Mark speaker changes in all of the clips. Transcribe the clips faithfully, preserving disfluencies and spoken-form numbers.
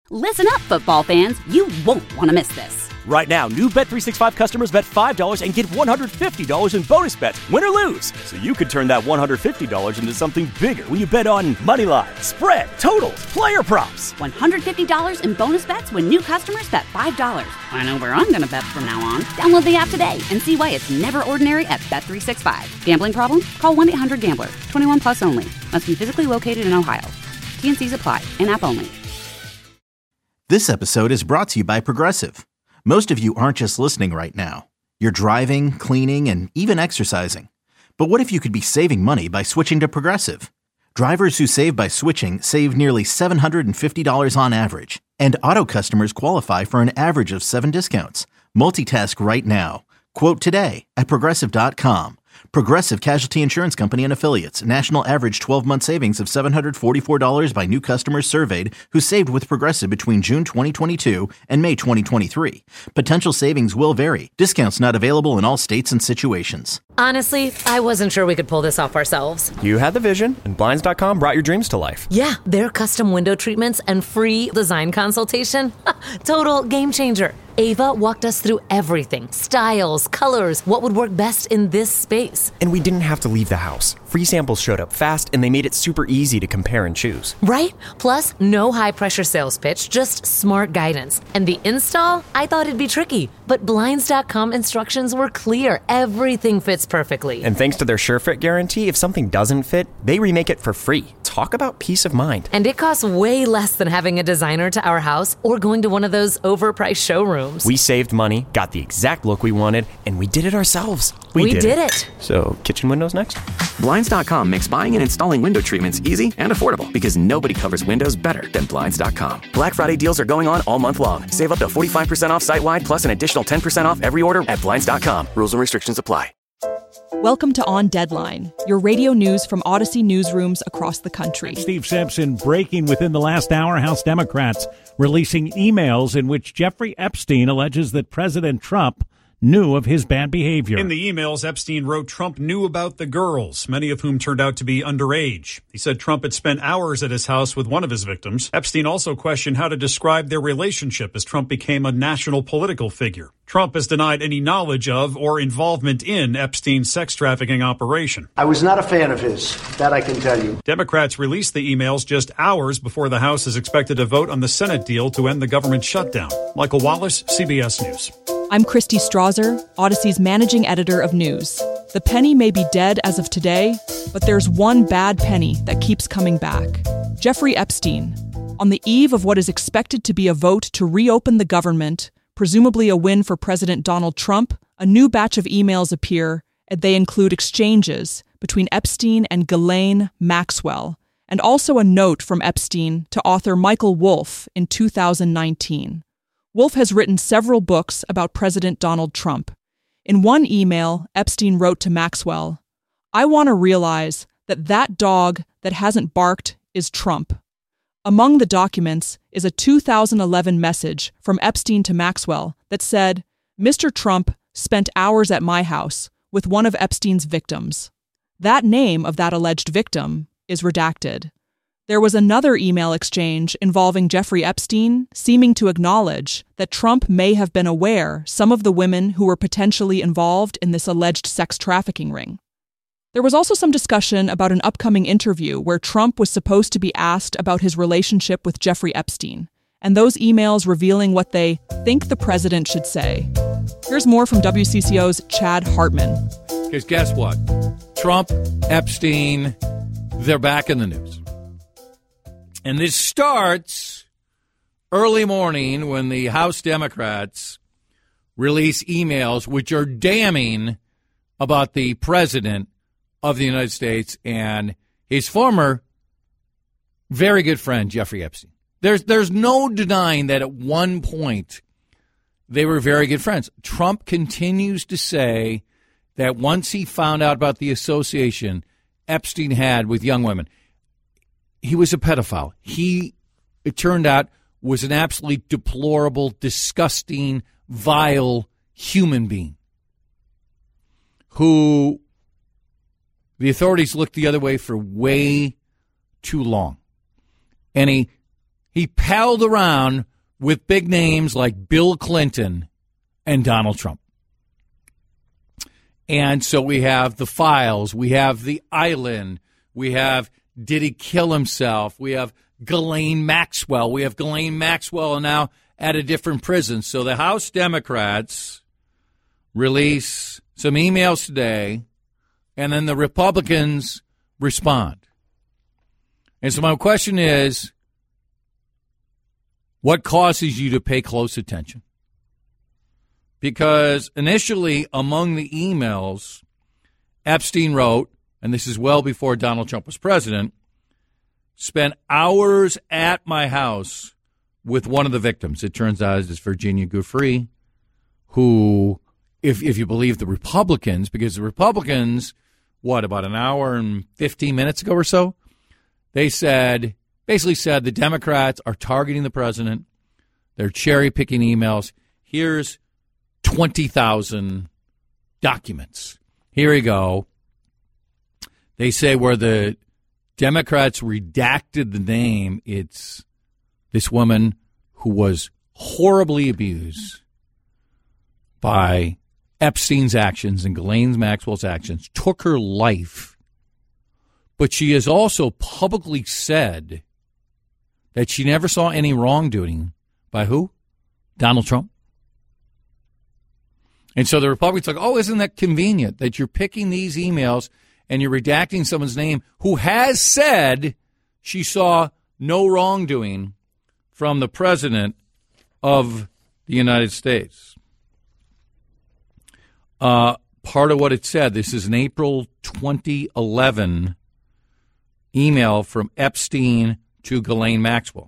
Speaker 1: Listen up, football fans. You won't want to miss this.
Speaker 2: Right now, new Bet three sixty-five customers bet five dollars and get one hundred fifty dollars in bonus bets, win or lose. So you could turn that one hundred fifty dollars into something bigger when you bet on money line, spread, totals, player props.
Speaker 1: one hundred fifty dollars in bonus bets when new customers bet five dollars. I know where I'm going to bet from now on. Download the app today and see why it's never ordinary at Bet three sixty-five. Gambling problem? Call one eight hundred gambler. twenty-one plus only. Must be physically located in Ohio. T N Cs apply. In-app only.
Speaker 3: This episode is brought to you by Progressive. Most of you aren't just listening right now. You're driving, cleaning, and even exercising. But what if you could be saving money by switching to Progressive? Drivers who save by switching save nearly seven hundred fifty dollars on average. And auto customers qualify for an average of seven discounts. Multitask right now. Quote today at Progressive dot com. Progressive Casualty Insurance Company and Affiliates. National average twelve-month savings of seven hundred forty-four dollars by new customers surveyed who saved with Progressive between June twenty twenty-two and May twenty twenty-three. Potential savings will vary. Discounts not available in all states and situations.
Speaker 4: Honestly, I wasn't sure we could pull this off ourselves.
Speaker 2: You had the vision, and Blinds dot com brought your dreams to life.
Speaker 4: Yeah, their custom window treatments and free design consultation. Total game changer. Ava walked us through everything. Styles, colors, what would work best in this space.
Speaker 5: And we didn't have to leave the house. Free samples showed up fast, and they made it super easy to compare and choose.
Speaker 4: Right? Plus, no high-pressure sales pitch, just smart guidance. And the install? I thought it'd be tricky, but Blinds dot com instructions were clear. Everything fits perfectly.
Speaker 5: And thanks to their SureFit guarantee, if something doesn't fit, they remake it for free. Talk about peace of mind.
Speaker 4: And it costs way less than having a designer to our house or going to one of those overpriced showrooms.
Speaker 5: We saved money, got the exact look we wanted, and we did it ourselves.
Speaker 4: We, we did, did it. it.
Speaker 5: So, kitchen windows next?
Speaker 6: Blinds dot com makes buying and installing window treatments easy and affordable because nobody covers windows better than Blinds dot com. Black Friday deals are going on all month long. Save up to forty-five percent off site-wide plus an additional ten percent off every order at Blinds dot com. Rules and restrictions apply.
Speaker 7: Welcome to On Deadline, your radio news from Odyssey newsrooms across the country.
Speaker 8: Steve Simpson breaking within the last hour. House Democrats releasing emails in which Jeffrey Epstein alleges that President Trump knew of his bad behavior.
Speaker 9: In the emails, Epstein wrote Trump knew about the girls, many of whom turned out to be underage. He said Trump had spent hours at his house with one of his victims. Epstein also questioned how to describe their relationship as Trump became a national political figure. Trump has denied any knowledge of or involvement in Epstein's sex trafficking operation.
Speaker 10: I was not a fan of his, that I can tell you.
Speaker 9: Democrats released the emails just hours before the House is expected to vote on the Senate deal to end the government shutdown. Michael Wallace, C B S News.
Speaker 7: I'm Christy Strasser, Odyssey's managing editor of news. The penny may be dead as of today, but there's one bad penny that keeps coming back. Jeffrey Epstein. On the eve of what is expected to be a vote to reopen the government, presumably a win for President Donald Trump, a new batch of emails appear, and they include exchanges between Epstein and Ghislaine Maxwell, and also a note from Epstein to author Michael Wolff in two thousand nineteen. Wolff has written several books about President Donald Trump. In one email, Epstein wrote to Maxwell, "I want to realize that that dog that hasn't barked is Trump." Among the documents is a two thousand eleven message from Epstein to Maxwell that said, "Mister Trump spent hours at my house with one of Epstein's victims." That name of that alleged victim is redacted. There was another email exchange involving Jeffrey Epstein, seeming to acknowledge that Trump may have been aware some of the women who were potentially involved in this alleged sex trafficking ring. There was also some discussion about an upcoming interview where Trump was supposed to be asked about his relationship with Jeffrey Epstein, and those emails revealing what they think the president should say. Here's more from W C C O's Chad Hartman.
Speaker 11: Because guess what? Trump, Epstein, they're back in the news. And this starts early morning when the House Democrats release emails which are damning about the president of the United States and his former very good friend, Jeffrey Epstein. There's there's no denying that at one point they were very good friends. Trump continues to say that once he found out about the association Epstein had with young women, he was a pedophile. He, it turned out, was an absolutely deplorable, disgusting, vile human being who the authorities looked the other way for way too long. And he he palled around with big names like Bill Clinton and Donald Trump. And so we have the files, we have the island, we have did he kill himself, we have Ghislaine Maxwell, we have Ghislaine Maxwell now at a different prison. So the House Democrats release some emails today, and then the Republicans respond. And so my question is, what causes you to pay close attention? Because initially, among the emails, Epstein wrote, and this is well before Donald Trump was president, spent hours at my house with one of the victims. It turns out it's Virginia Giuffre, who, if if you believe the Republicans, because the Republicans, what, about an hour and fifteen minutes ago or so, they said, basically said the Democrats are targeting the president. They're cherry-picking emails. Here's twenty thousand documents. Here we go. They say where the Democrats redacted the name, it's this woman who was horribly abused by Epstein's actions and Ghislaine Maxwell's actions, took her life. But she has also publicly said that she never saw any wrongdoing by who? Donald Trump. And so the Republicans are like, oh, isn't that convenient that you're picking these emails and you're redacting someone's name who has said she saw no wrongdoing from the president of the United States. Uh, part of what it said, this is an April twenty eleven email from Epstein to Ghislaine Maxwell,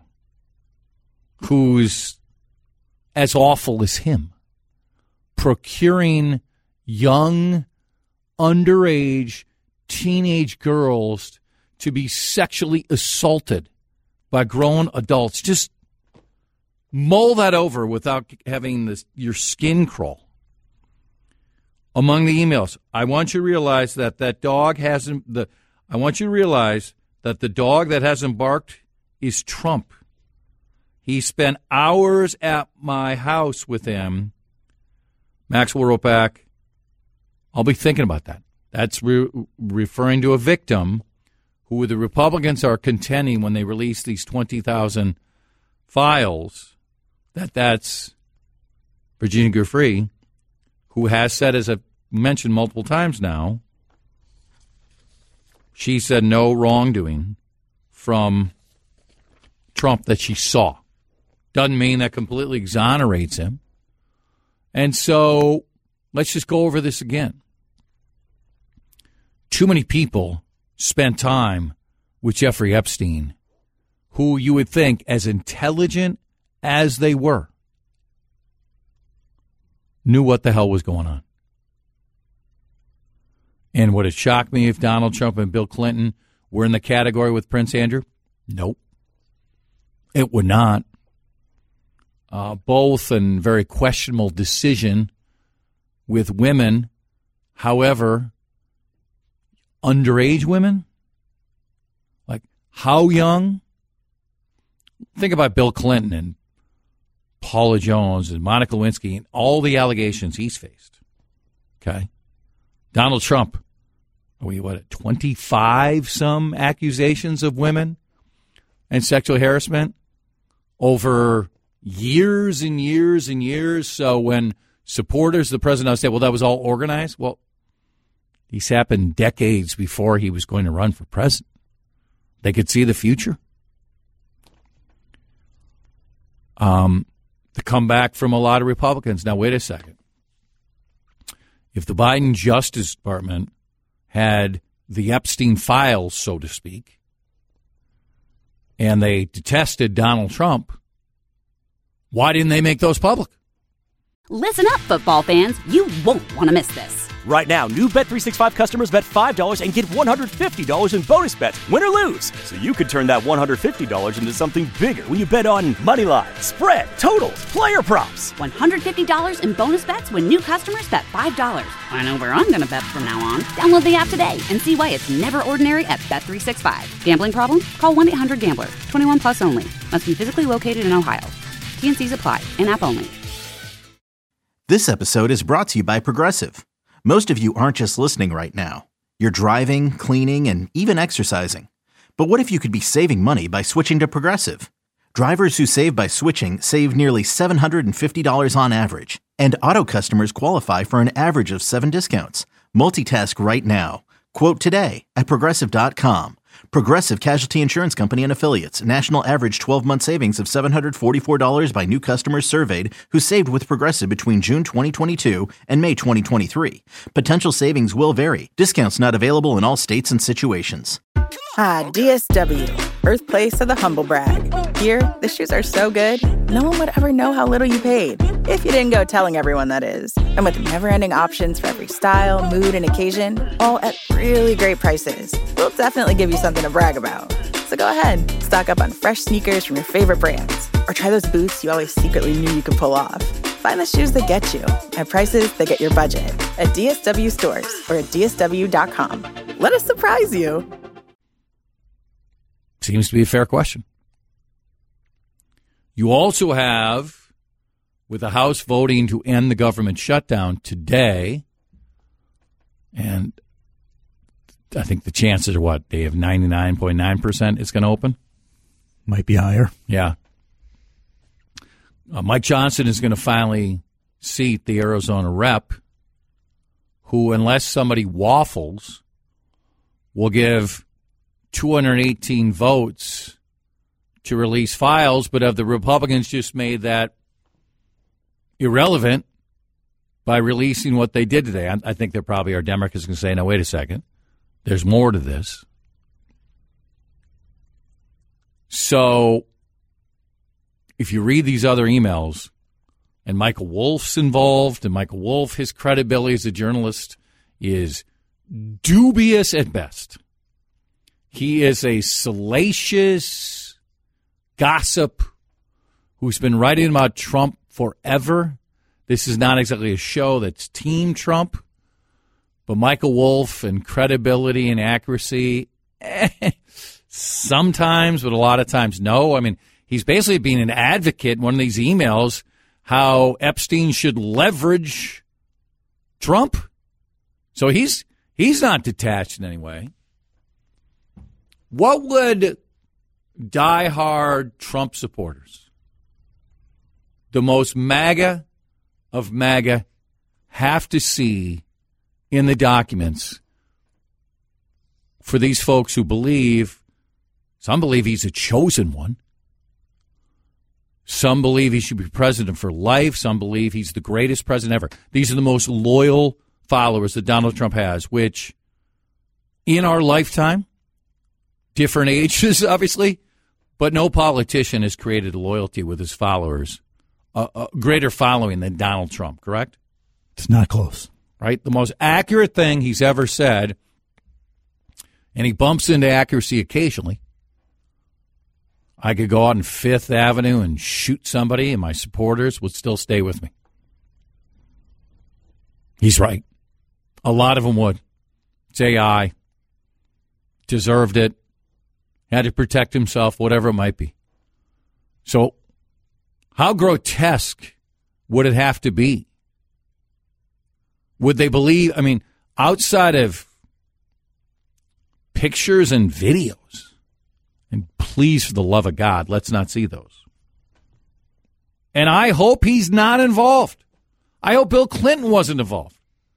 Speaker 11: who's as awful as him, procuring young, underage, teenage girls to be sexually assaulted by grown adults. Just mull that over without having this, your skin crawl. Among the emails, I want you to realize that that dog hasn't, the, I want you to realize that the dog that hasn't barked is Trump. He spent hours at my house with him. Maxwell wrote back, I'll be thinking about that. That's re- referring to a victim who the Republicans are contending when they release these twenty thousand files, that that's Virginia Giuffre, who has said, as I've mentioned multiple times now, she said no wrongdoing from Trump that she saw. Doesn't mean that completely exonerates him. And so let's just go over this again. Too many people spent time with Jeffrey Epstein, who you would think, as intelligent as they were, knew what the hell was going on. And would it shock me if Donald Trump and Bill Clinton were in the category with Prince Andrew? Nope. It would not. Uh, both a very questionable decision with women. However, underage women? Like, how young? Think about Bill Clinton and Paula Jones and Monica Lewinsky and all the allegations he's faced. Okay? Donald Trump, are we, what, twenty-five some accusations of women and sexual harassment over years and years and years. So when supporters of the president say, well, that was all organized, well, these happened decades before he was going to run for president. They could see the future. Um, the comeback from a lot of Republicans. Now, wait a second. If the Biden Justice Department had the Epstein files, so to speak, and they detested Donald Trump, why didn't they make those public?
Speaker 1: Listen up, football fans. You won't want to miss this.
Speaker 2: Right now, new Bet three sixty-five customers bet five dollars and get one hundred fifty dollars in bonus bets, win or lose. So you could turn that one hundred fifty dollars into something bigger when you bet on money line, spread, totals, player props.
Speaker 1: one hundred fifty dollars in bonus bets when new customers bet five dollars. I know where I'm going to bet from now on. Download the app today and see why it's never ordinary at Bet three sixty-five. Gambling problem? Call one eight hundred gambler. twenty-one plus only. Must be physically located in Ohio. T and C's apply. In-app only.
Speaker 3: This episode is brought to you by Progressive. Most of you aren't just listening right now. You're driving, cleaning, and even exercising. But what if you could be saving money by switching to Progressive? Drivers who save by switching save nearly seven hundred fifty dollars on average. And auto customers qualify for an average of seven discounts. Multitask right now. Quote today at Progressive dot com. Progressive Casualty Insurance Company and Affiliates. National average twelve-month savings of seven hundred forty-four dollars by new customers surveyed who saved with Progressive between June twenty twenty-two and May twenty twenty-three. Potential savings will vary. Discounts not available in all states and situations.
Speaker 12: Ah, D S W, birthplace of the humble brag. Here, the shoes are so good, no one would ever know how little you paid. If you didn't go telling everyone, that is. And with never-ending options for every style, mood, and occasion, all at really great prices, we'll definitely give you something to brag about. So go ahead, stock up on fresh sneakers from your favorite brands, or try those boots you always secretly knew you could pull off. Find the shoes that get you at prices that get your budget at D S W stores or at D S W dot com. Let us surprise you.
Speaker 11: Seems to be a fair question. You also have, with the House voting to end the government shutdown today, and I think the chances are what? They have ninety-nine point nine percent it's going to open?
Speaker 13: Might be higher.
Speaker 11: Yeah. Uh, Mike Johnson is going to finally seat the Arizona rep, who, unless somebody waffles, will give two hundred eighteen votes to release files, but have the Republicans just made that irrelevant by releasing what they did today? I, I think there probably are Democrats going to say, no, wait a second. There's more to this. So if you read these other emails, and Michael Wolff's involved, and Michael Wolff, his credibility as a journalist is dubious at best. He is a salacious gossip who's been writing about Trump forever. This is not exactly a show that's Team Trump, but Michael Wolff and credibility and accuracy, eh, sometimes, but a lot of times, no. I mean, he's basically being an advocate in one of these emails how Epstein should leverage Trump. So he's he's not detached in any way. What would diehard Trump supporters, the most MAGA of MAGA, have to see in the documents for these folks who believe, some believe he's a chosen one, some believe he should be president for life, some believe he's the greatest president ever. These are the most loyal followers that Donald Trump has, which in our lifetime, different ages, obviously, but no politician has created loyalty with his followers, a, a greater following than Donald Trump, correct?
Speaker 13: It's not close.
Speaker 11: Right? The most accurate thing he's ever said, and he bumps into accuracy occasionally. I could go out on Fifth Avenue and shoot somebody, and my supporters would still stay with me. He's right. A lot of them would. It's A I. Deserved it. Had to protect himself, whatever it might be. So how grotesque would it have to be? Would they believe, I mean, outside of pictures and videos, and please, for the love of God, let's not see those. And I hope he's not involved. I hope Bill Clinton wasn't involved.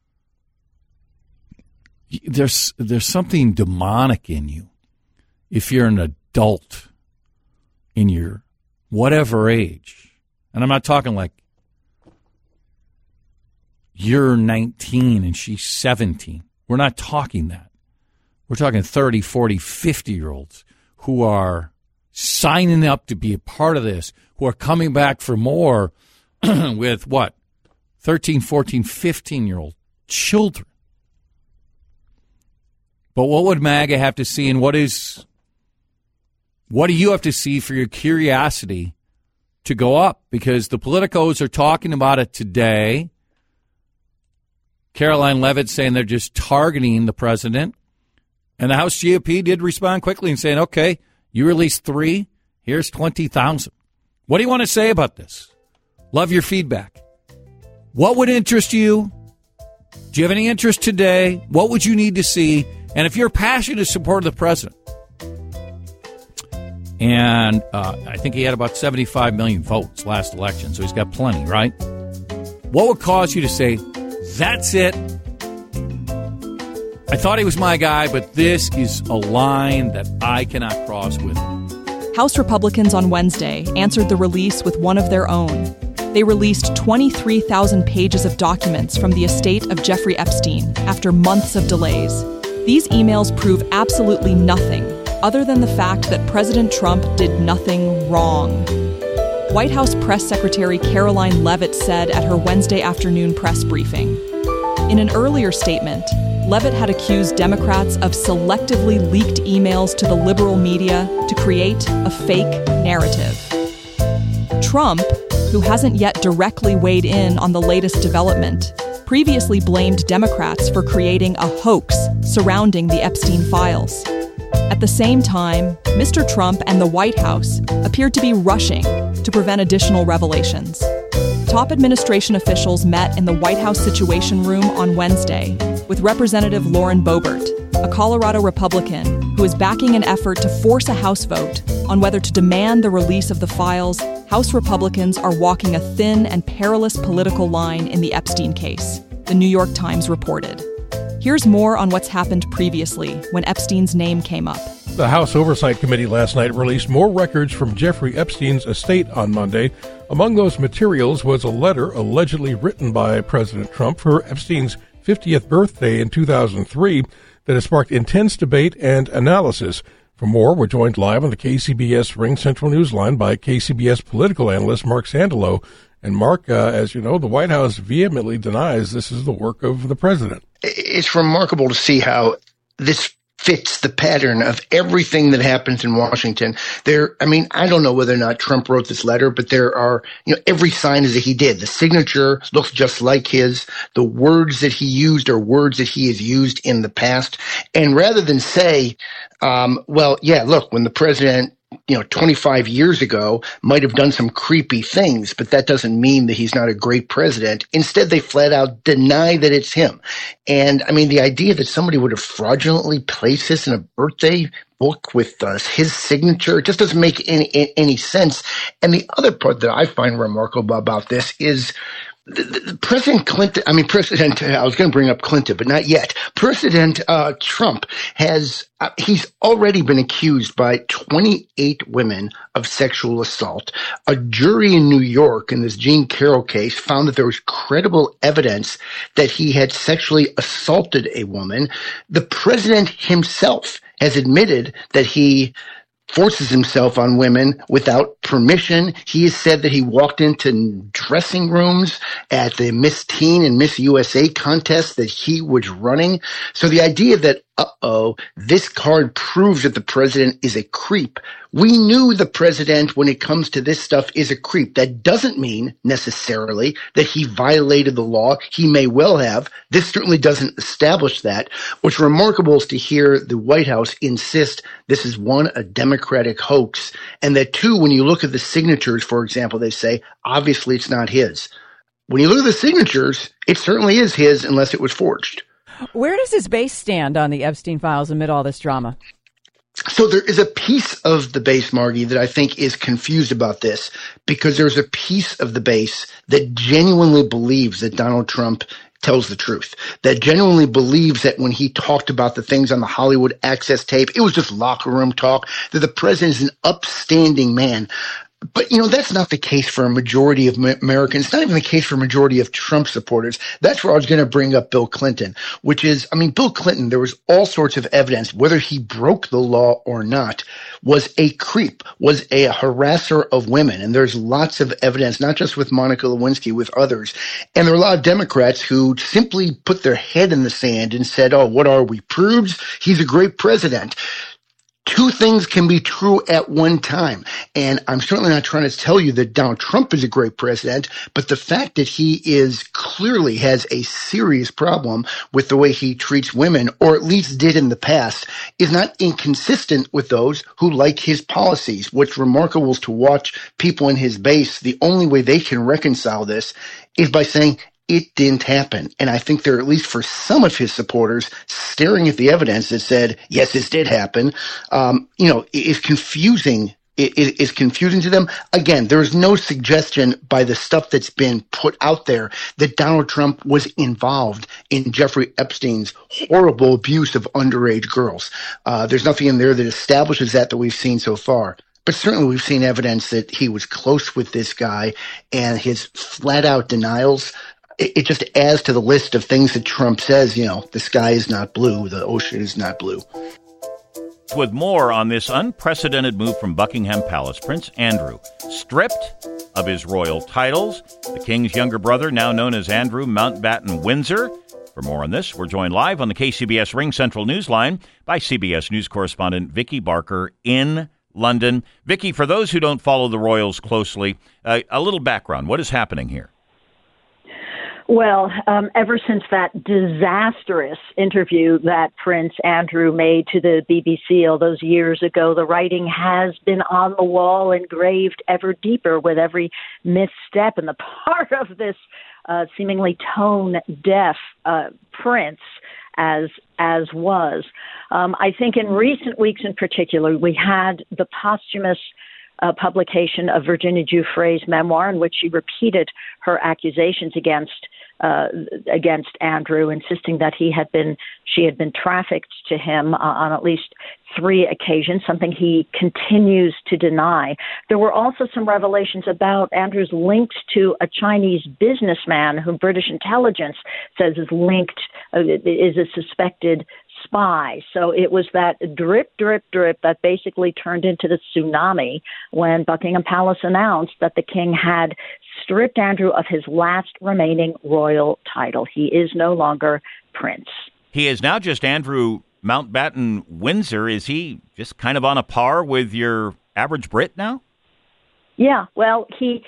Speaker 11: There's there's something demonic in you if you're an adult in your whatever age. And I'm not talking like you're nineteen and she's seventeen. We're not talking that. We're talking thirty, forty, fifty-year-olds who are signing up to be a part of this, who are coming back for more with what? thirteen, fourteen, fifteen-year-old children. But what would MAGA have to see, and what is what do you have to see for your curiosity to go up? Because the politicos are talking about it today. Caroline Leavitt saying they're just targeting the president. And the House G O P did respond quickly and saying, okay, you released three, here's twenty thousand. What do you want to say about this? Love your feedback. What would interest you? Do you have any interest today? What would you need to see? And if you're a passionate supporter of the president, and uh, I think he had about seventy-five million votes last election, so he's got plenty, right? What would cause you to say, that's it? I thought he was my guy, but this is a line that I cannot cross with him.
Speaker 7: House Republicans on Wednesday answered the release with one of their own. They released twenty-three thousand pages of documents from the estate of Jeffrey Epstein after months of delays. These emails prove absolutely nothing other than the fact that President Trump did nothing wrong. White House Press Secretary Caroline Leavitt said at her Wednesday afternoon press briefing. In an earlier statement, Leavitt had accused Democrats of selectively leaked emails to the liberal media to create a fake narrative. Trump, who hasn't yet directly weighed in on the latest development, previously blamed Democrats for creating a hoax surrounding the Epstein files. At the same time, Mister Trump and the White House appeared to be rushing to prevent additional revelations. Top administration officials met in the White House Situation Room on Wednesday with Representative Lauren Boebert, a Colorado Republican who is backing an effort to force a House vote on whether to demand the release of the files. House Republicans are walking a thin and perilous political line in the Epstein case, the New York Times reported. Here's more on what's happened previously when Epstein's name came up.
Speaker 14: The House Oversight Committee last night released more records from Jeffrey Epstein's estate on Monday. Among those materials was a letter allegedly written by President Trump for Epstein's fiftieth birthday in two thousand three that has sparked intense debate and analysis. For more, we're joined live on the K C B S Ring Central Newsline by K C B S political analyst Mark Sandalo. And Mark, uh, as you know, the White House vehemently denies this is the work of the president.
Speaker 15: It's remarkable to see how this fits the pattern of everything that happens in Washington. There, I mean, I don't know whether or not Trump wrote this letter, but there are, you know, every sign is that he did. The signature looks just like his. The words that he used are words that he has used in the past. And rather than say, um, well, yeah, look, when the president, you know, twenty-five years ago might have done some creepy things, but that doesn't mean that he's not a great president. Instead, they flat out deny that it's him. And I mean, the idea that somebody would have fraudulently placed this in a birthday book with uh, his signature, it just doesn't make any, any sense. And the other part that I find remarkable about this is The, the, President Clinton, I mean, President, I was going to bring up Clinton, but not yet. President uh, Trump has, uh, he's already been accused by twenty-eight women of sexual assault. A jury in New York in this Jean Carroll case found that there was credible evidence that he had sexually assaulted a woman. The president himself has admitted that he forces himself on women without permission. He has said that he walked into dressing rooms at the Miss Teen and Miss U S A contest that he was running. So the idea that, uh-oh, this card proves that the president is a creep. We knew the president, when it comes to this stuff, is a creep. That doesn't mean necessarily that he violated the law. He may well have. This certainly doesn't establish that. What's remarkable is to hear the White House insist this is, one, a Democratic hoax, and that, two, when you look at the signatures, for example, they say, obviously it's not his. When you look at the signatures, it certainly is his unless it was forged.
Speaker 16: Where does his base stand on the Epstein files amid all this drama?
Speaker 15: So there is a piece of the base, Margie, that I think is confused about this, because there's a piece of the base that genuinely believes that Donald Trump tells the truth, that genuinely believes that when he talked about the things on the Hollywood Access tape, it was just locker room talk, that the president is an upstanding man. But, you know, that's not the case for a majority of Americans. It's not even the case for a majority of Trump supporters. That's where I was going to bring up Bill Clinton, which is, I mean, Bill Clinton, there was all sorts of evidence, whether he broke the law or not, was a creep, was a harasser of women. And there's lots of evidence, not just with Monica Lewinsky, with others. And there are a lot of Democrats who simply put their head in the sand and said, oh, what are we, prudes? He's a great president. Two things can be true at one time. And I'm certainly not trying to tell you that Donald Trump is a great president, but the fact that he is clearly has a serious problem with the way he treats women, or at least did in the past, is not inconsistent with those who like his policies. What's remarkable is to watch people in his base. The only way they can reconcile this is by saying, it didn't happen. And I think there are, at least for some of his supporters, staring at the evidence that said, yes, this did happen, um, you know, is confusing. It is confusing to them. Again, there is no suggestion by the stuff that's been put out there that Donald Trump was involved in Jeffrey Epstein's horrible abuse of underage girls. Uh, there's nothing in there that establishes that that we've seen so far. But certainly we've seen evidence that he was close with this guy, and his flat-out denials, it just adds to the list of things that Trump says, you know, the sky is not blue, the ocean is not blue.
Speaker 17: With more on this unprecedented move from Buckingham Palace, Prince Andrew, stripped of his royal titles, the king's younger brother, now known as Andrew Mountbatten Windsor. For more on this, we're joined live on the K C B S Ring Central Newsline by C B S News correspondent Vicki Barker in London. Vicki, for those who don't follow the royals closely, uh, a little background. What is happening here?
Speaker 18: Well, um, ever since that disastrous interview that Prince Andrew made to the B B C all those years ago, the writing has been on the wall, engraved ever deeper with every misstep. And the part of this uh, seemingly tone-deaf uh, prince, as as was, um, I think in recent weeks in particular, we had the posthumous Uh, publication of Virginia Giuffre's memoir, in which she repeated her accusations against uh, against Andrew, insisting that he had been she had been trafficked to him uh, on at least three occasions, something he continues to deny. There were also some revelations about Andrew's links to a Chinese businessman whom British intelligence says is linked, uh, is a suspected spy. So it was that drip, drip, drip that basically turned into the tsunami when Buckingham Palace announced that the king had stripped Andrew of his last remaining royal title. He is no longer prince.
Speaker 17: He is now just Andrew Mountbatten Windsor. Is he just kind of on a par with your average Brit now?
Speaker 18: Yeah, well, he...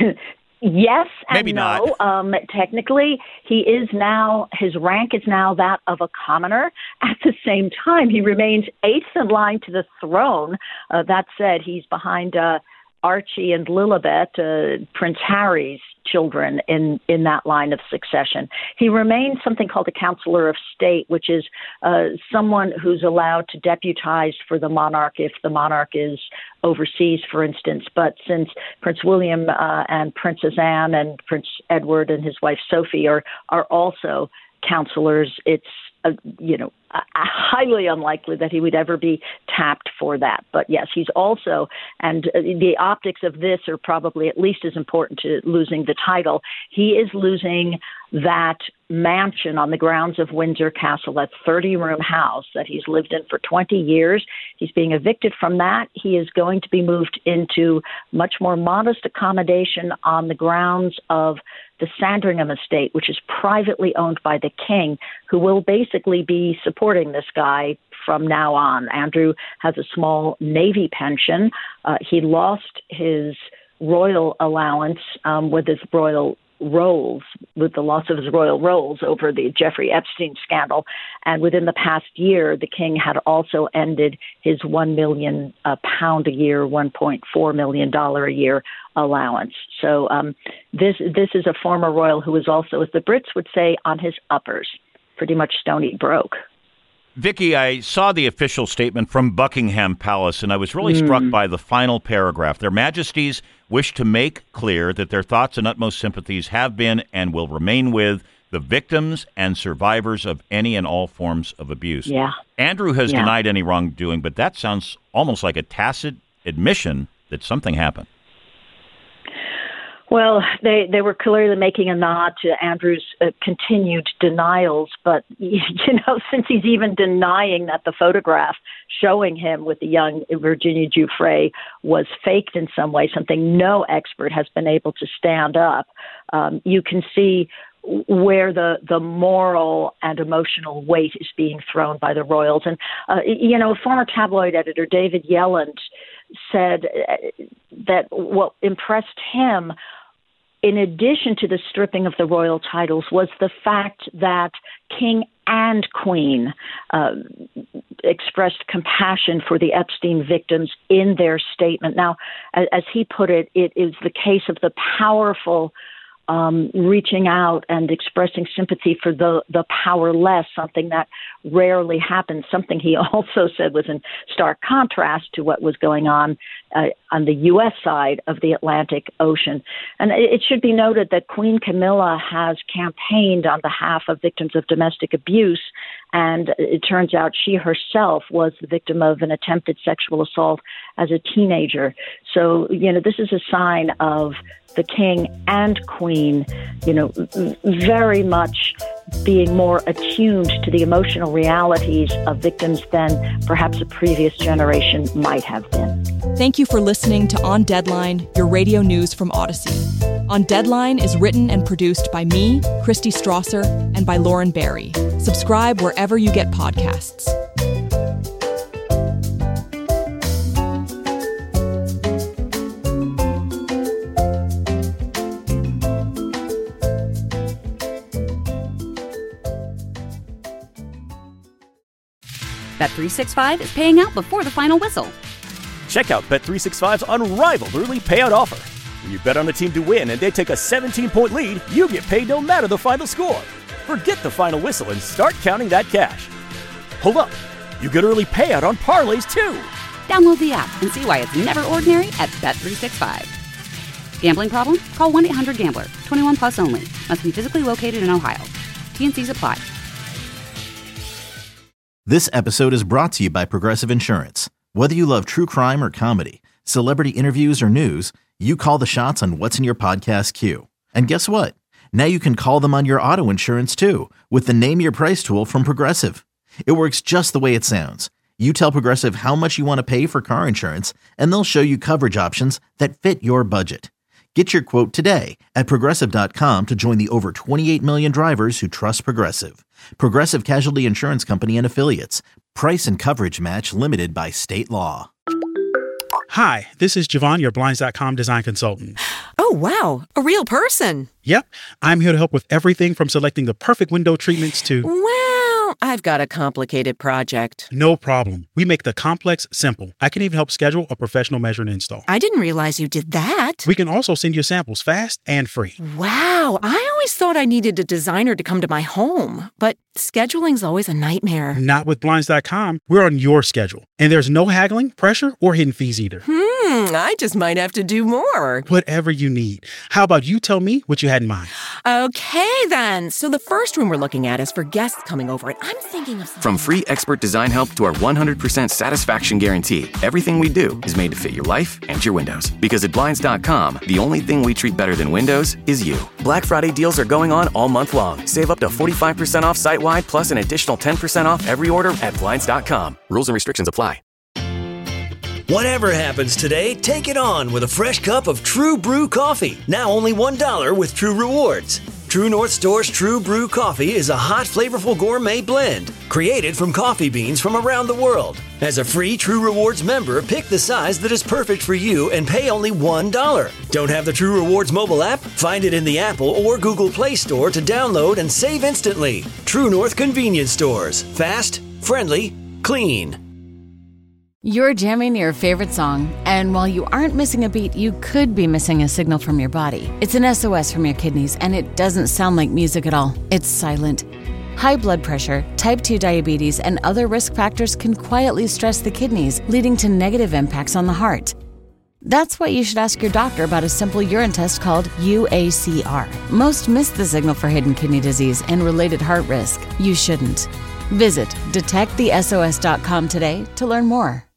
Speaker 18: Yes and
Speaker 17: Maybe
Speaker 18: no.
Speaker 17: not.
Speaker 18: Um, technically, he is now, his rank is now that of a commoner. At the same time, he remains eighth in line to the throne. Uh, that said, he's behind uh, Archie and Lilibet, uh, Prince Harry's children, in, in that line of succession. He remains something called a counselor of state, which is uh, someone who's allowed to deputize for the monarch if the monarch is overseas, for instance. But since Prince William uh, and Princess Anne and Prince Edward and his wife Sophie are, are also counselors, it's Uh, you know, uh, highly unlikely that he would ever be tapped for that. But yes, he's also, and uh, the optics of this are probably at least as important to losing the title. He is losing that mansion on the grounds of Windsor Castle, that thirty-room house that he's lived in for twenty years. He's being evicted from that. He is going to be moved into much more modest accommodation on the grounds of the Sandringham estate, which is privately owned by the king, who will basically be supporting this guy from now on. Andrew has a small Navy pension. Uh, he lost his royal allowance um, with his royal rolls, with the loss of his royal rolls over the Jeffrey Epstein scandal. And within the past year, the king had also ended his one million uh, pound a year, one point four million dollars a year allowance. So um, this this is a former royal who is also, as the Brits would say, on his uppers, pretty much stony broke.
Speaker 17: Vicki, I saw the official statement from Buckingham Palace, and I was really mm. struck by the final paragraph. Their Majesties wish to make clear that their thoughts and utmost sympathies have been and will remain with the victims and survivors of any and all forms of abuse.
Speaker 18: Yeah.
Speaker 17: Andrew has
Speaker 18: yeah.
Speaker 17: denied any wrongdoing, but that sounds almost like a tacit admission that something happened.
Speaker 18: Well, they, they were clearly making a nod to Andrew's uh, continued denials. But, you know, since he's even denying that the photograph showing him with the young Virginia Giuffre was faked in some way, something no expert has been able to stand up, um, you can see where the, the moral and emotional weight is being thrown by the royals. And, uh, you know, former tabloid editor David Yelland said that what impressed him, in addition to the stripping of the royal titles, was the fact that King and Queen uh, expressed compassion for the Epstein victims in their statement. Now, as, as he put it, it is the case of the powerful um, reaching out and expressing sympathy for the, the powerless, something that rarely happens, something he also said was in stark contrast to what was going on uh, on the U S side of the Atlantic Ocean. And it should be noted that Queen Camilla has campaigned on behalf of victims of domestic abuse, and it turns out she herself was the victim of an attempted sexual assault as a teenager. So, you know, this is a sign of the king and queen, you know, very much being more attuned to the emotional realities of victims than perhaps a previous generation might have been.
Speaker 7: Thank you for listening to On Deadline, your radio news from Odyssey. On Deadline is written and produced by me, Christy Strasser, and by Lauren Barry. Subscribe wherever you get podcasts.
Speaker 1: Bet three sixty-five is paying out before the final whistle.
Speaker 2: Check out Bet three sixty-five's unrivaled early payout offer. When you bet on a team to win and they take a seventeen-point lead, you get paid no matter the final score. Forget the final whistle and start counting that cash. Hold up, you get early payout on parlays too.
Speaker 1: Download the app and see why it's never ordinary at Bet three sixty-five. Gambling problem? Call one eight hundred gambler. twenty-one plus only. Must be physically located in Ohio. T and C's apply.
Speaker 3: This episode is brought to you by Progressive Insurance. Whether you love true crime or comedy, celebrity interviews or news, you call the shots on what's in your podcast queue. And guess what? Now you can call them on your auto insurance too with the Name Your Price tool from Progressive. It works just the way it sounds. You tell Progressive how much you want to pay for car insurance, and they'll show you coverage options that fit your budget. Get your quote today at Progressive dot com to join the over twenty-eight million drivers who trust Progressive. Progressive Casualty Insurance Company and Affiliates. Price and coverage match limited by state law.
Speaker 19: Hi, this is Javon, your Blinds dot com design consultant.
Speaker 20: Oh, wow. A real person.
Speaker 19: Yep. I'm here to help with everything from selecting the perfect window treatments to...
Speaker 20: Well, I've got a complicated project.
Speaker 19: No problem. We make the complex simple. I can even help schedule a professional measure and install.
Speaker 20: I didn't realize you did that.
Speaker 19: We can also send you samples fast and free.
Speaker 20: Wow. I always thought I needed a designer to come to my home, but scheduling's always a nightmare.
Speaker 19: Not with Blinds dot com. We're on your schedule. And there's no haggling, pressure, or hidden fees either.
Speaker 20: Hmm, I just might have to do more.
Speaker 19: Whatever you need. How about you tell me what you had in mind?
Speaker 20: Okay, then. So the first room we're looking at is for guests coming over, and I'm thinking of something.
Speaker 6: From free expert design help to our one hundred percent satisfaction guarantee, everything we do is made to fit your life and your windows. Because at Blinds dot com, the only thing we treat better than windows is you. Black Friday deals are going on all month long. Save up to forty-five percent off site-wide, plus an additional ten percent off every order at Blinds dot com. Rules and restrictions apply.
Speaker 21: Whatever happens today, take it on with a fresh cup of True Brew coffee. Now only one dollar with True Rewards. True North Store's True Brew coffee is a hot, flavorful gourmet blend created from coffee beans from around the world. As a free True Rewards member, pick the size that is perfect for you and pay only one dollar. Don't have the True Rewards mobile app? Find it in the Apple or Google Play Store to download and save instantly. True North Convenience Stores. Fast, friendly, clean.
Speaker 22: You're jamming your favorite song, and while you aren't missing a beat, you could be missing a signal from your body. It's an S O S from your kidneys, and it doesn't sound like music at all. It's silent. High blood pressure, type two diabetes, and other risk factors can quietly stress the kidneys, leading to negative impacts on the heart. That's why you should ask your doctor about a simple urine test called U A C R. Most miss the signal for hidden kidney disease and related heart risk. You shouldn't. Visit detect the S O S dot com today to learn more.